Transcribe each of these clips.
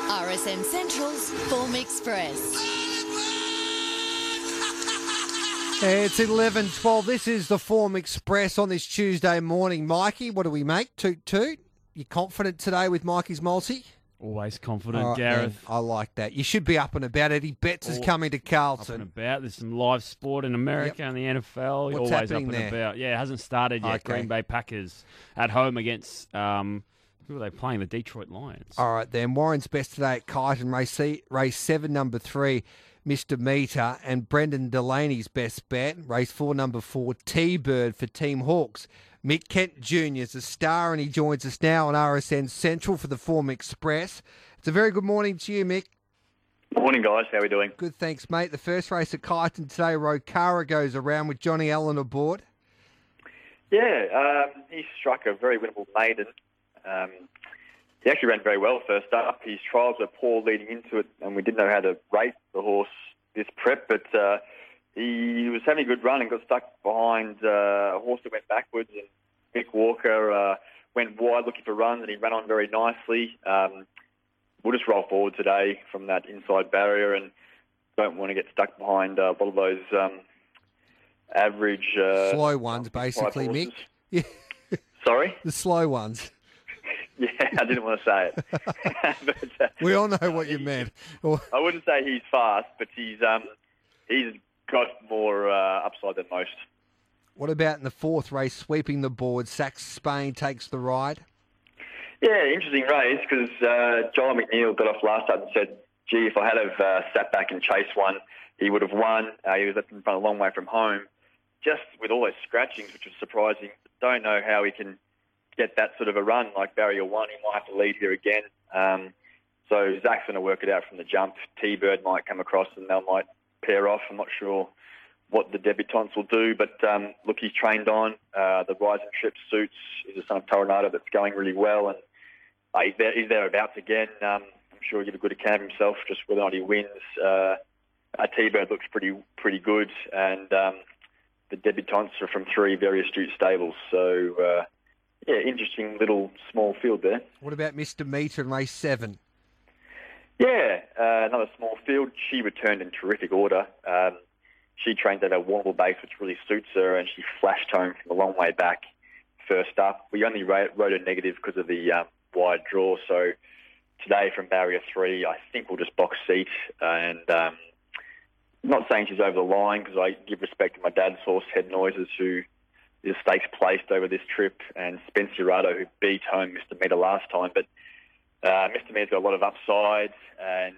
RSN Central's Form Express. It's 11:12. This is the Form Express on this Tuesday morning. Mikey, what do we make? Toot toot. You confident today with Mikey's multi? Always confident, All right, Gareth. man. I like that. You should be up and about. Eddie Betts is coming to Up and Carlton. about. There's some live sport in America and the NFL. What's Always happening up and there? about. Yeah, it hasn't started yet. Okay. Green Bay Packers at home against who are they playing? The Detroit Lions. All right, then. Warren's best today at Kyneton, race 7, number 3, Mr. Meter, and Brendan Delaney's best bet, race 4, number 4, T-Bird for Team Hawks. Mick Kent Jr. is a star, and he joins us now on RSN Central for the Form Express. It's a very good morning to you, Mick. Morning, guys. How are we doing? Good, thanks, mate. The first race at Kyneton today, Rokara goes around with Johnny Allen aboard. Yeah, he struck a very winnable maiden. He actually ran very well first up. His trials were poor leading into it, and we didn't know how to rate the horse this prep, but he was having a good run and got stuck behind a horse that went backwards, and Mick Walker went wide looking for runs, and he ran on very nicely. We'll just roll forward today from that inside barrier and don't want to get stuck behind a lot of those average... slow ones, basically, Mick. horses. Yeah. Sorry? The slow ones. Yeah, I didn't want to say it. But, We all know what you meant. I wouldn't say he's fast, but he's got more upside than most. What about in the fourth race, sweeping the board? Sax Spain takes the ride. Yeah, interesting race because Joel McNeil got off last time and said, gee, if I had have sat back and chased one, he would have won. He was left in front a long way from home. Just with all those scratchings, which was surprising. Don't know how he can get that sort of a run like barrier 1. He might have to lead here again. So Zach's going to work it out from the jump. T-Bird might come across and they might pair off. I'm not sure what the debutants will do, but look, he's trained on. The Rising Trip suits. He's a son of Toronado that's going really well, and he's thereabouts again. I'm sure he'll give a good account of himself, just whether or not he wins. T-Bird looks pretty good, and the debutants are from 3 very astute stables. So, yeah, interesting little small field there. What about Mr. Meter in race 7? Yeah, another small field. She returned in terrific order. She trained at a Warrnambool base, which really suits her, and she flashed home from a long way back first up. We only rode a negative because of the wide draw, so today from barrier 3, I think we'll just box seat, and not saying she's over the line because I give respect to my dad's horse, Head Noises, who is stakes placed over this trip, and Spencerado, who beat home Mr. Meter last time, but Mr. Meter's got a lot of upside, and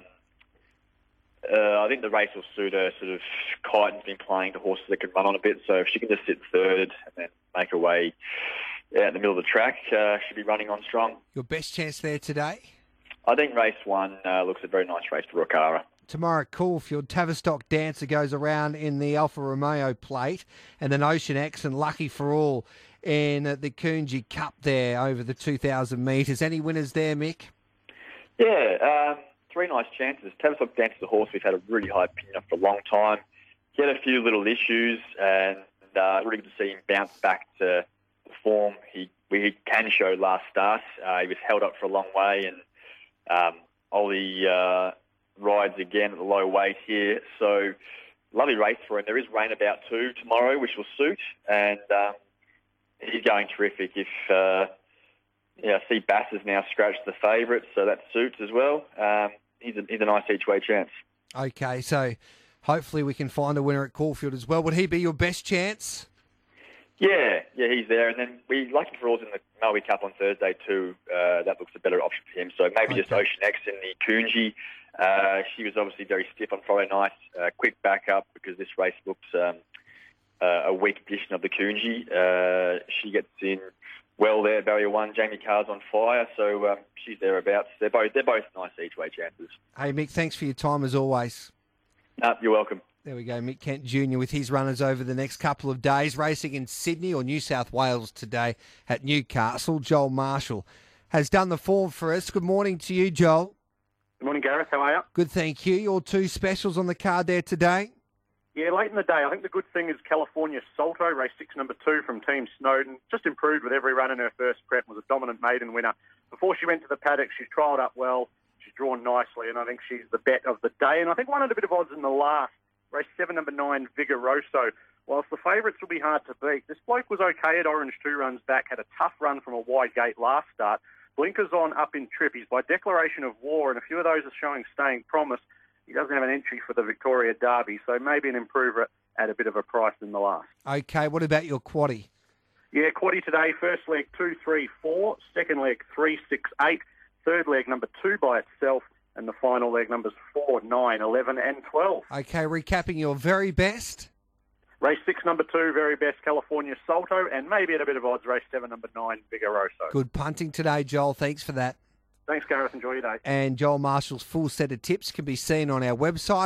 I think the race will suit her. Sort of Kyneton's been playing to horses that can run on a bit, so if she can just sit third and then make her way out in the middle of the track, she'll be running on strong. Your best chance there today? I think race 1 looks a very nice race for Rokara. Tomorrow at Caulfield, Tavistock Dancer goes around in the Alfa Romeo plate, and then Ocean X and Lucky for All in the Coonji Cup there over the 2,000 metres. Any winners there, Mick? Yeah, 3 nice chances. Tavistock Dancer's a horse we've had a really high opinion of for a long time. He had a few little issues, and really good to see him bounce back to the form we can show last start. He was held up for a long way, and Ollie rides again at the low weight here. So lovely race for him. There is rain about too tomorrow, which will suit, and he's going terrific. If I see Bass has now scratched the favourite, so that suits as well. He's a nice each-way chance. Okay, so hopefully we can find a winner at Caulfield as well. Would he be your best chance? Yeah, he's there. And then we Lucky for All's in the Maui Cup on Thursday too. That looks a better option for him. So maybe just Ocean X in the Coonji. She was obviously very stiff on Friday night. Quick backup because this race looks a weak edition of the Coonji. She gets in well there, barrier 1. Jamie Carr's on fire, so she's thereabouts. They're both nice each-way chances. Hey, Mick, thanks for your time as always. You're welcome. There we go, Mick Kent Jr. with his runners over the next couple of days, racing in Sydney or New South Wales today at Newcastle. Joel Marshall has done the form for us. Good morning to you, Joel. Good morning, Gareth. How are you? Good, thank you. Your 2 specials on the card there today? Yeah, late in the day. I think the good thing is California Salto, race 6, number 2 from Team Snowden. Just improved with every run in her first prep, was a dominant maiden winner. Before she went to the paddock, she trialled up well. She She's drawn nicely, and I think she's the bet of the day. And I think one at a bit of odds in the last, race 7, number 9, Vigoroso. Whilst the favourites will be hard to beat, this bloke was okay at Orange 2 runs back, had a tough run from a wide gate last start. Blinkers on up in trip. He's by declaration of war, and a few of those are showing staying promise. He doesn't have an entry for the Victoria Derby, so maybe an improver at a bit of a price in the last. Okay, what about your quaddie? Yeah, quaddie today, first leg 2, 3, 4, second leg 3, 6, 8, third leg number 2 by itself, and the final leg numbers 4, 9, 11 and 12. Okay, recapping your very best. Race 6, number 2, very best, California Salto, and maybe at a bit of odds, race 7, number 9, Vigoroso. Good punting today, Joel. Thanks for that. Thanks, Gareth. Enjoy your day. And Joel Marshall's full set of tips can be seen on our website,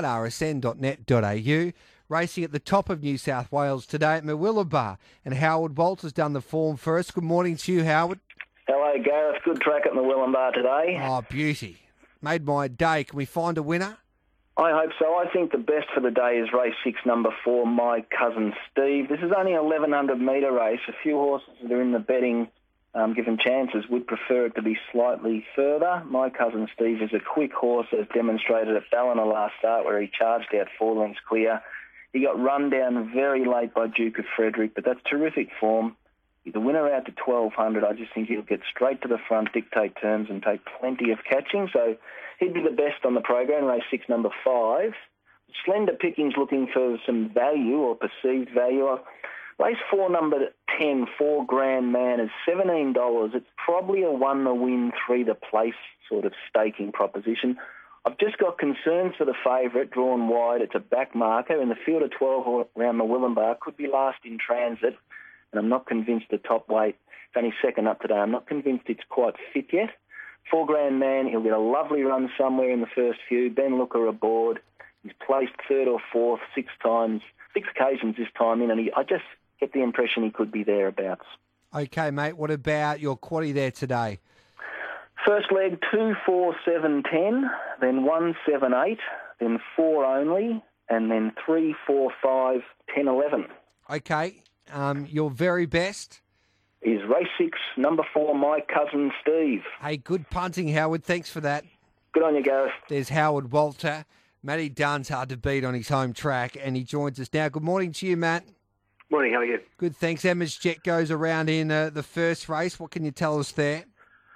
rsn.net.au. Racing at the top of New South Wales today at Murwillumbah. And Howard Walters done the form first. Good morning to you, Howard. Hello, Gareth. Good track at Murwillumbah today. Oh, beauty. Made my day. Can we find a winner? I hope so. I think the best for the day is race 6, number 4, My Cousin Steve. This is only an 1,100-metre race. A few horses that are in the betting, given chances, would prefer it to be slightly further. My Cousin Steve is a quick horse, as demonstrated at Ballina last start, where he charged out 4 lengths clear. He got run down very late by Duke of Frederick, but that's terrific form. He's a winner out to 1,200. I just think he'll get straight to the front, dictate terms, and take plenty of catching. So he'd be the best on the program, race 6, number 5. Slender Pickings looking for some value or perceived value. Race 4, number 10, 4 Grand Man, is $17. It's probably a 1 to win, 3 to place sort of staking proposition. I've just got concerns for the favourite, drawn wide. It's a back marker, and the field of 12 around Murwillumbah could be last in transit, and I'm not convinced the top weight, it's only second up today, I'm not convinced it's quite fit yet. 4 Grand Man, he'll get a lovely run somewhere in the first few. Ben Looker aboard. He's placed 3rd or 4th 6 times, 6 occasions this time in, and I just get the impression he could be thereabouts. Okay, mate, what about your quaddie there today? First leg, 2, 4, 7, 10, then 1, 7, 8, then 4 only, and then 3, 4, 5, 10, 11. Okay, your very best? Is race 6, number 4, My Cousin Steve. Hey, good punting, Howard. Thanks for that. Good on you, Gareth. There's Howard Walter. Matty Dunn's hard to beat on his home track, and he joins us now. Good morning to you, Matt. Morning, how are you? Good, thanks. Emma's Jet goes around in the first race. What can you tell us there?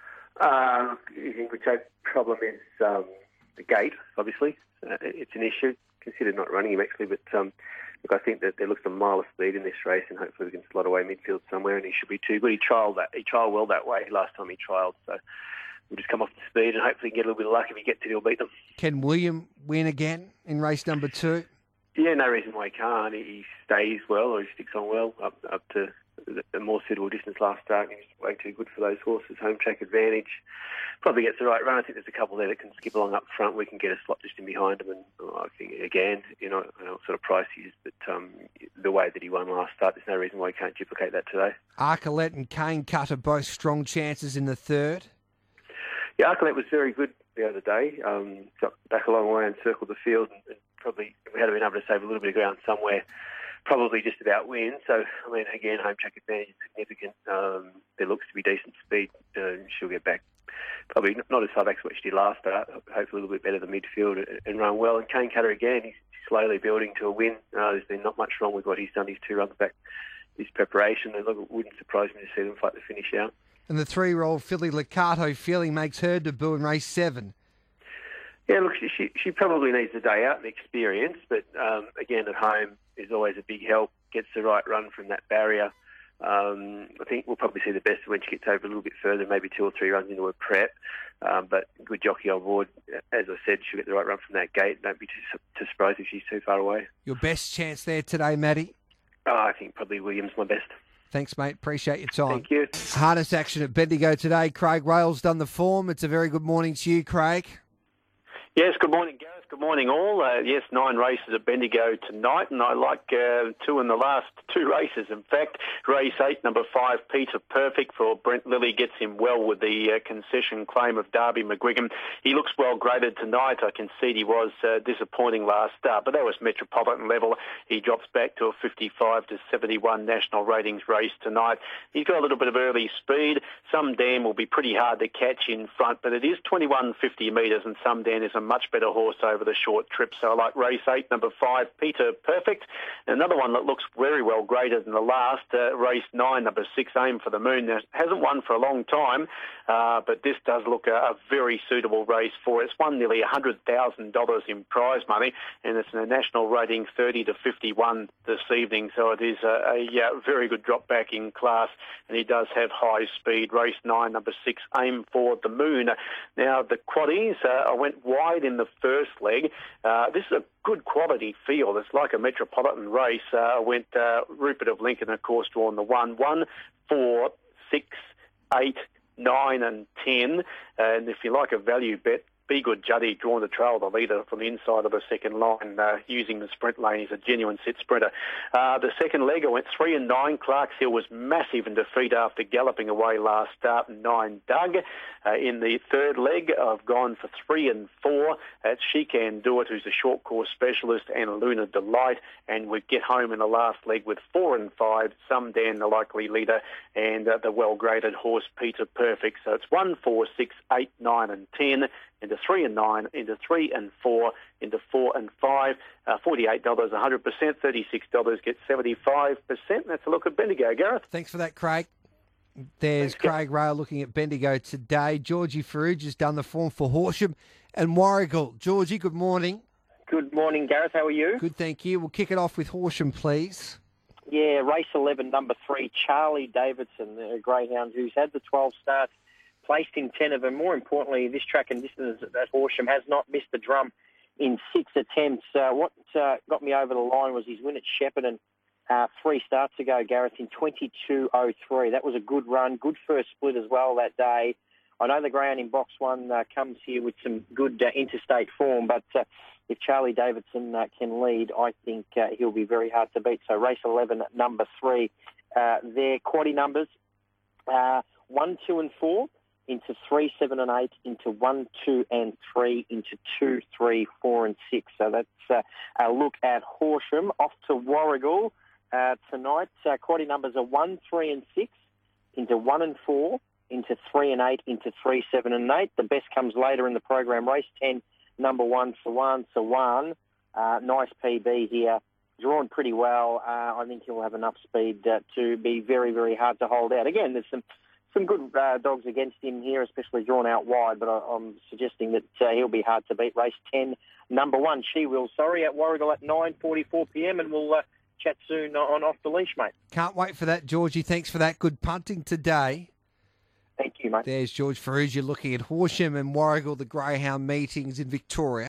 I think the problem is the gate, obviously. It's an issue. Considered not running him, actually, but look, I think that there looks a mile of speed in this race, and hopefully we can slot away midfield somewhere, and he should be too good. He trialled well that way last time he trialled, so we'll just come off the speed and hopefully get a little bit of luck. If he gets it, he'll beat them. Can William win again in race number 2? Yeah, no reason why he can't. He stays well, or he sticks on well up to a more suitable distance last start. He's way too good for those horses. Home track advantage. Probably gets the right run. I think there's a couple there that can skip along up front. We can get a slot just in behind him. And I think, again, I don't know what sort of price he is, but the way that he won last start, there's no reason why he can't duplicate that today. Arcolette and Cane Cutter both strong chances in the third. Yeah, Arcolette was very good the other day. Got back a long way and circled the field, and probably if we had been able to save a little bit of ground somewhere, probably just about win. So, I mean, again, home track advantage is significant. There looks to be decent speed. She'll get back. Probably not as far back as what she did last start. Hopefully a little bit better than midfield and run well. And Cane Cutter, again, he's slowly building to a win. There's been not much wrong with what he's done. His 2 runs back, his preparation. And look, it wouldn't surprise me to see them fight the finish out. And the 3-year-old filly Licato Feeling makes her debut in race 7. Yeah, look, she probably needs a day out and experience, but again, at home is always a big help. Gets the right run from that barrier. I think we'll probably see the best when she gets over a little bit further, maybe 2 or 3 runs into her prep. But good jockey on board. As I said, she'll get the right run from that gate. Don't be too surprised if she's too far away. Your best chance there today, Matty? I think probably Williams my best. Thanks, mate. Appreciate your time. Thank you. Harness action at Bendigo today. Craig Rail's done the form. It's a very good morning to you, Craig. Yes, good morning, Gareth. Good morning, all. Yes, 9 races at Bendigo tonight, and I like 2 in the last 2 races. In fact, race 8, number 5, Peter Perfect for Brent Lilly gets him well with the concession claim of Darby McGuigan. He looks well graded tonight. I concede he was disappointing last start, but that was Metropolitan level. He drops back to a 55 to 71 national ratings race tonight. He's got a little bit of early speed. Some Dan will be pretty hard to catch in front, but it is 21.50 metres, and Some Dan is a much better horse over the short trip. So I like race 8, number 5, Peter Perfect. Another one that looks very well graded in the last, race 9, number 6, Aim for the Moon. Now, hasn't won for a long time, but this does look a very suitable race for it. It's won nearly $100,000 in prize money, and it's in a national rating 30 to 51 this evening. So it is a very good drop back in class, and he does have high speed. Race 9, number 6, Aim for the Moon. Now, the quaddies, I went wide in the first leg. This is a good quality field. It's like a Metropolitan race. Went Rupert of Lincoln, of course, drawn the 1, 4, 6, 8, 9 and 10. And if you like a value bet, Be Good Juddy drawn to trail the leader from the inside of the second line using the sprint lane. He's a genuine sit sprinter. The second leg, I went 3 and 9. Clark's Hill was massive in defeat after galloping away last start. 9 Doug. In the third leg, I've gone for 3 and 4. That's She Can Do It, who's a short course specialist, and Luna Delight. And we get home in the last leg with 4 and 5. Some Dan, the likely leader, and the well-graded horse Peter Perfect. So it's 1, 4, 6, 8, 9 and 10. Into 3 and 9, into 3 and 4, into 4 and 5, $48, 100%, $36 gets 75%. That's a look at Bendigo, Gareth. Thanks for that, Craig. There's Craig Rail looking at Bendigo today. Georgie Farrugia has done the form for Horsham and Warragul. Georgie, good morning. Good morning, Gareth. How are you? Good, thank you. We'll kick it off with Horsham, please. Yeah, race 11, number 3, Charlie Davidson, a greyhound who's had the 12 starts, placed in 10 of them. More importantly, this track and distance at Horsham has not missed a drum in 6 attempts. What got me over the line was his win at Shepparton 3 starts ago, Gareth, in 22.03. That was a good run, good first split as well that day. I know the greyhound in box 1 comes here with some good interstate form, but if Charlie Davidson can lead, I think he'll be very hard to beat. So race 11, number 3. Their quaddie numbers, 1, 2 and 4. Into 3, 7 and 8, into 1, 2 and 3, into 2, 3, 4 and 6. So that's a look at Horsham. Off to Warragul tonight. Quaddie numbers are 1, 3 and 6, into 1 and 4, into 3 and 8, into 3, 7 and 8. The best comes later in the program. Race 10, number 1, Sawan Sawan. Nice PB here. Drawn pretty well. I think he'll have enough speed to be very, very hard to hold out. Again, there's some good dogs against him here, especially drawn out wide, but I'm suggesting that he'll be hard to beat. Race 10, number 1, She Will. Sorry, at Warragul at 9:44pm, and we'll chat soon on Off the Leash, mate. Can't wait for that, Georgie. Thanks for that. Good punting today. Thank you, mate. There's George Farrugia looking at Horsham and Warragul, the greyhound meetings in Victoria.